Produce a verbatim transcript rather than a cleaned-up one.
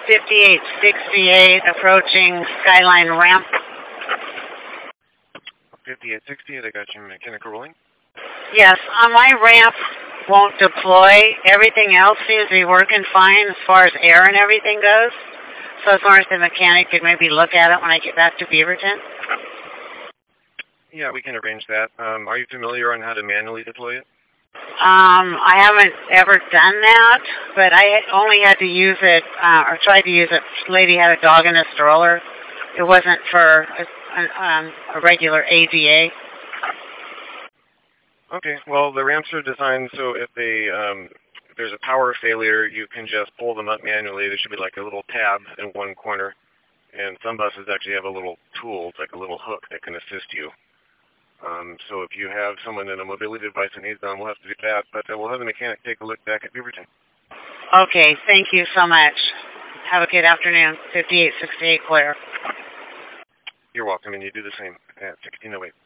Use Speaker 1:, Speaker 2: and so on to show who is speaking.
Speaker 1: fifty-eight sixty-eight, approaching Skyline ramp.
Speaker 2: fifty-eight sixty-eight, I got your mechanical rolling.
Speaker 1: Yes, on my ramp won't deploy. Everything else seems to be working fine as far as air and everything goes. So I was wondering if the mechanic could maybe look at it when I get back to Beaverton.
Speaker 2: Yeah, we can arrange that. Um, are you familiar on how to manually deploy it?
Speaker 1: Um, I haven't ever done that, but I only had to use it, uh, or tried to use it. This lady had a dog in a stroller. It wasn't for a, a, um, a regular A D A.
Speaker 2: Okay, well, the ramps are designed so if they, um, if there's a power failure, you can just pull them up manually. There should be like a little tab in one corner, and some buses actually have a little tool, it's like a little hook that can assist you. Um, so if you have someone in a mobility device that needs them, we'll have to do that, but uh, we'll have the mechanic take a look back at Beaverton.
Speaker 1: Okay, thank you so much. Have a good afternoon. fifty-eight sixty-eight, Claire.
Speaker 2: You're welcome, and you do the same at sixteen oh eight.